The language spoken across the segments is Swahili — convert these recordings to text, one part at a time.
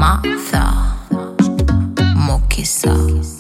Martha Mukisa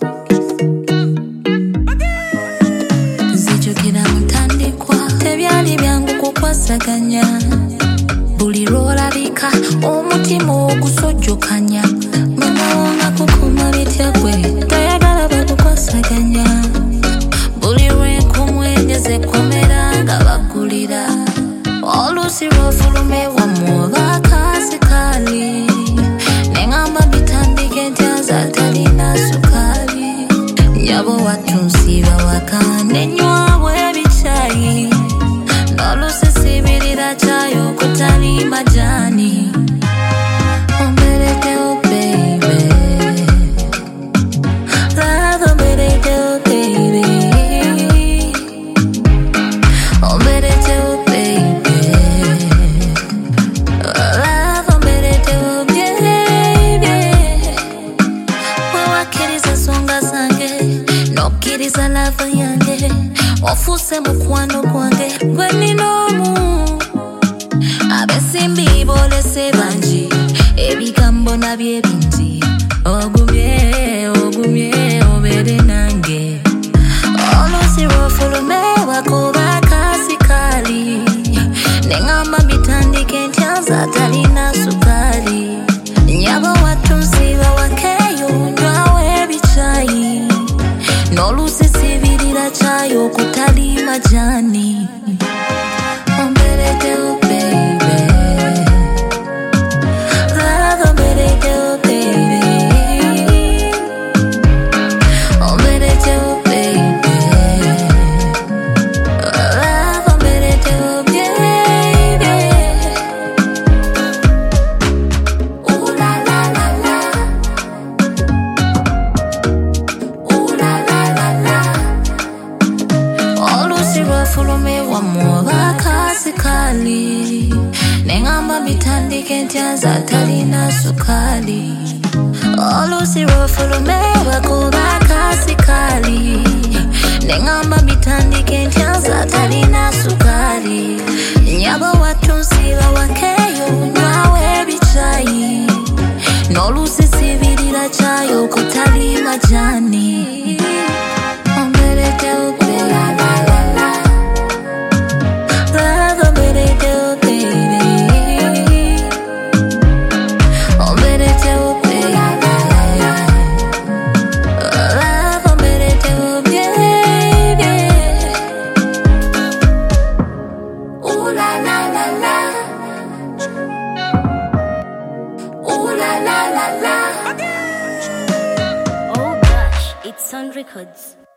Zijukira mutandikwa tebyali byangu kukwasaganya buli lwolabika omutima ogusojjokanya mwenawonga kukuma bitya gwe toyagala bakukwasaganya buli lwenkumwenyeze komera nga bagulira oluusi lwofulume wamuoba kasikali nengamba bitandike ntya zatalina sukali nyabo watunsiba waka nenywabwe ebicayi n'oluusi sibirira kyayo kutali majani ombereddewo baby love ombereddewo baby ombereddewo baby love ombereddewo baby wewakkiriza ensonga zange n'okkiriza love yange ofuuse mukwano gwange gwe ninoomu abesimbi boolese bangi ebigambo nabyo bingi ogumye obeere nange oluusi lwofulume wakoba kasikali nengamba bitandike ntya zatalina sukali nyabo watunsiba wakeyo nywawo ebicayi n'oluusi sibirira kyayo kutali majani ombereddewo baby love ombereddewo baby ombereddewo baby love ombereddewo baby ooh la la la la ooh la la la la oluusi lwofulume wamuoba kasikali nengamba bitandike ntya zatalina sukali oluusi lwofulume wakoba kasikali nengamba bitandike ntya zatalina sukali nyabo watunsiba wakeyo nywawo ebicayi n'oluusi sibirira kyayo kutali majani ombereddewo Oh gosh, it's on records.